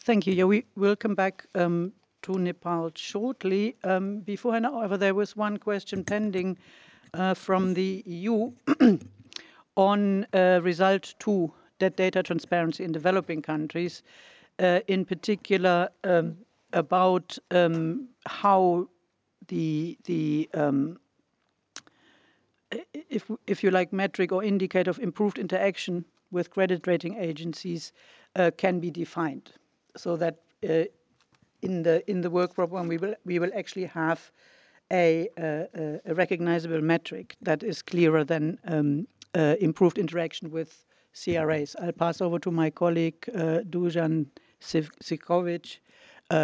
Thank you. Yeah, we will come back to Nepal shortly. Beforehand, however, there was one question pending from the EU on result two, that data transparency in developing countries, in particular about how the if you like, metric or indicator of improved interaction with credit rating agencies can be defined, so that in the work program we will actually have a recognizable metric that is clearer than improved interaction with CRAs. I'll pass over to my colleague Dusan Sikovic